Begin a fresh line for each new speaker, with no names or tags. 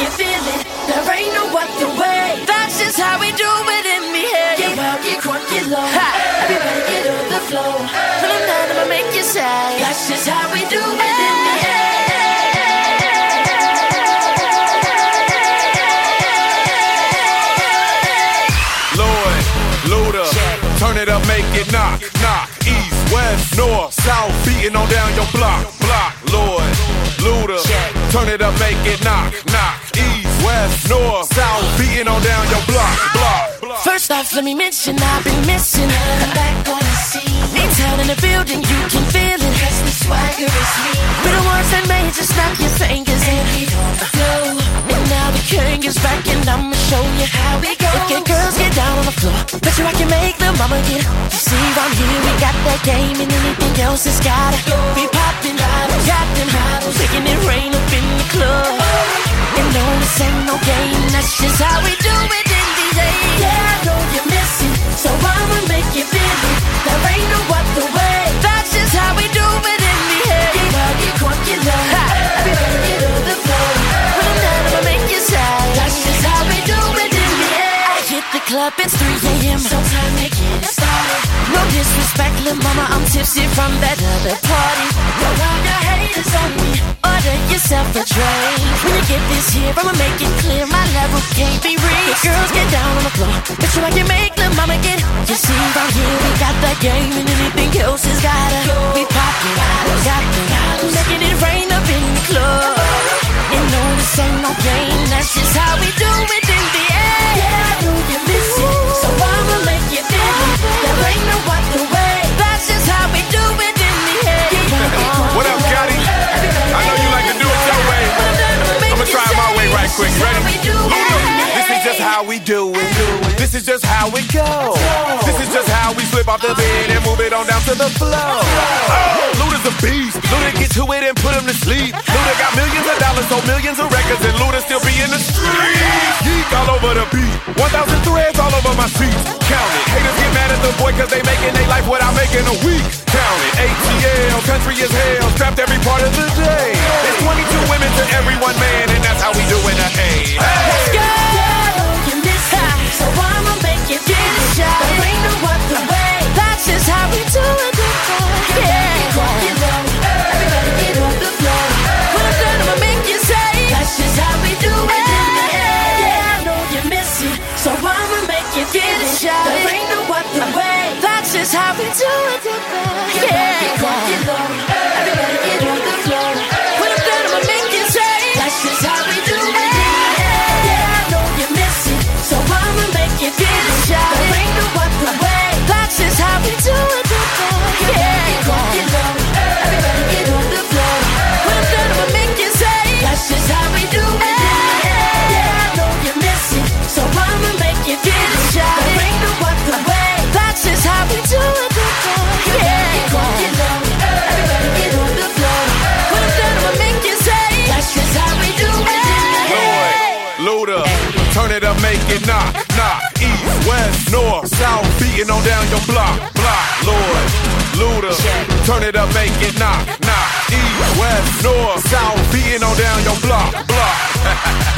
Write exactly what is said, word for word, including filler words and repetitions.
you feel it. There ain't no other way. That's just how we do it in the air. Get wild, get crunk, get low. Everybody get on the floor. When I'm done, I'ma make you say. That's just how we do it in the air.
Turn it up, make it knock, knock. East, west, north, south, beating on down your block, block. Lord, Luda. Turn it up, make it knock, knock. East, west, north, south, beating on down your block, block.
First off, let me mention I've been missing. I'm back on the scene. In town in the building, you can feel it. Cause the swagger is me. We're the ones that made you snap your fingers and get on the flow. And now the king is back and I'ma show you how we go. Okay, girls, get down on the floor. Bet you I can make the mama get. You see, I'm here, we got that game, and anything else has gotta go. We poppin' bottles, got them bottles, making it rain up in the club. And no, this ain't no game, that's just how we do it in these days. Yeah, I know you're missing, so I'ma make you feel it. There ain't no other way. That's just how we do it in the air. Get wild, get crunk, get low. Everybody get on the floor. When I'm done, I'ma make you say. That's just how we do it in the air. I hit the club, it's three a.m. So time to get it started. No disrespect, lil' mama, I'm tipsy from that other party. Go out, your haters on me. Order yourself a drink. When you get this here, I'ma make it clear my level can't be reached. Girls, get down on the floor. Bet you I can make lil' mama get. You see, right here, we got that game, and anything else has gotta go. We poppin' bottles, got them bottles, making it rain up in the club. And no, this ain't no game, that's just how we do it in the air. Yeah, I know you miss it, so I'ma make you feel it. There ain't no other way. That's just how we do it in the air.
What up, Gotti? I know you like to do it your way. I'ma try it my way right quick. Ready? This is just how we do it. This is just how it goes. This is just how we slip off the bed and move it on down to the floor. Oh, Luda's a beast. Luda get to it and put him to sleep. Luda got millions of dollars, sold millions of records, and Luda still be in the streets. Geek all over the beat. one thousand threads all over my seats. Count it. Haters get mad at the boy cause they making their life what I'm making a week. Count it. A T L, country is hell, strapped every part of the day. There's twenty-two women to every one man, and that's how we do it. Hey, hey.
Let's go. You miss it, so I'ma make you get a shot. There ain't no other way. That's just how we do it. Yeah. Get low. Everybody get on the floor. When I'm done, I'ma make you say. That's just how we do it. Yeah, I know you miss it, so I'ma make you get a shot. There ain't no other way. That's just how we do it. Yeah. Get low. Everybody get on the floor. When I'm done, I'ma make you say. That's just how we do it. Yeah, I know you miss it, so I'ma make you get a shot. There ain't no other way. That's just how we do it. Yeah. Get low. Everybody get on the floor. When I'm done, I'ma make you say. That's just how we do it. Yeah, I know you miss it, so I'ma make you get a shot. There ain't no other way. That's just how we do it. Yeah. Get low. Everybody get on the floor. When I'm done, I'ma make you say. That's just how we do it.
Lord, Luda, turn it up, make it knock, knock. East, west, north, south, beating on down your block, block. Lord, Luda, turn it up, make it knock, knock. East, west, north, south, beating on down your block, block.